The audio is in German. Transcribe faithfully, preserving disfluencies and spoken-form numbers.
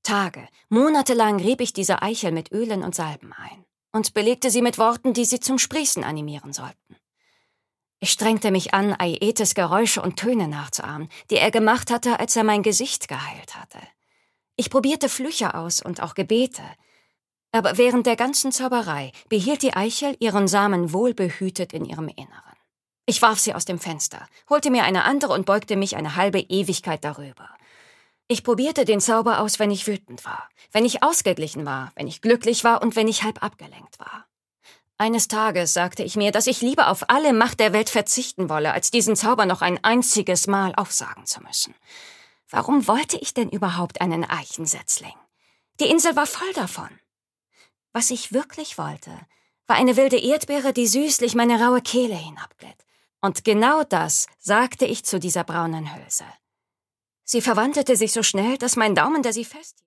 Tage, monatelang rieb ich diese Eichel mit Ölen und Salben ein und belegte sie mit Worten, die sie zum Sprießen animieren sollten. Ich strengte mich an, Aietes Geräusche und Töne nachzuahmen, die er gemacht hatte, als er mein Gesicht geheilt hatte. Ich probierte Flüche aus und auch Gebete. Aber während der ganzen Zauberei behielt die Eichel ihren Samen wohlbehütet in ihrem Inneren. Ich warf sie aus dem Fenster, holte mir eine andere und beugte mich eine halbe Ewigkeit darüber. Ich probierte den Zauber aus, wenn ich wütend war, wenn ich ausgeglichen war, wenn ich glücklich war und wenn ich halb abgelenkt war. Eines Tages sagte ich mir, dass ich lieber auf alle Macht der Welt verzichten wolle, als diesen Zauber noch ein einziges Mal aufsagen zu müssen. Warum wollte ich denn überhaupt einen Eichensetzling? Die Insel war voll davon. Was ich wirklich wollte, war eine wilde Erdbeere, die süßlich meine raue Kehle hinabglitt. Und genau das sagte ich zu dieser braunen Hülse. Sie verwandelte sich so schnell, dass mein Daumen, der sie festhielt,